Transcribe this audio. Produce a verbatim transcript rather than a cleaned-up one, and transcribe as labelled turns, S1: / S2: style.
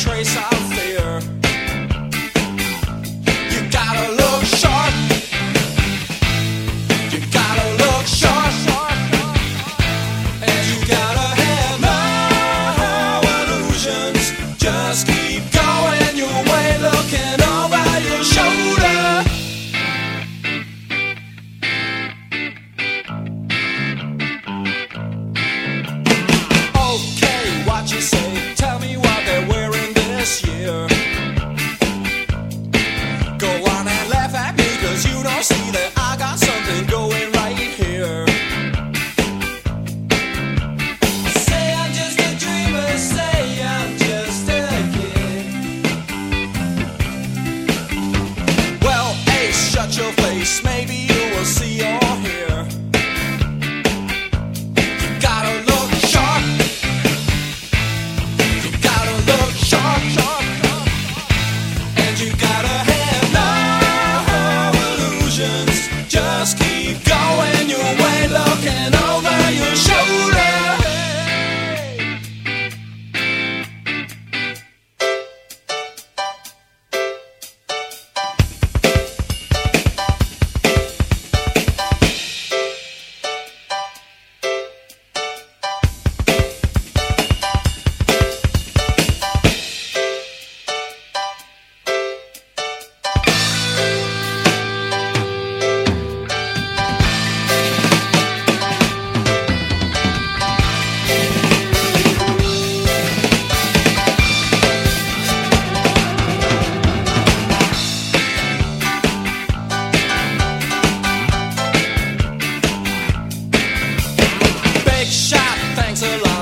S1: trace of fear. You gotta look sharp. You gotta look sharp. And you gotta have no illusions. Just keep going your way, looking over your shoulder. Okay, what you say? Tell me what they're wearing this year. Go on and laugh at me, cause you don't see that I got something going right here. Say I'm just a dreamer, say I'm just a kid. Well, hey, shut your face, maybe you will see or hear. You gotta look sharp. You gotta look sharp, sharp, sharp. And you gotta have no illusions. Just keep going your way, looking over your shoulder. Big shot, thanks a lot.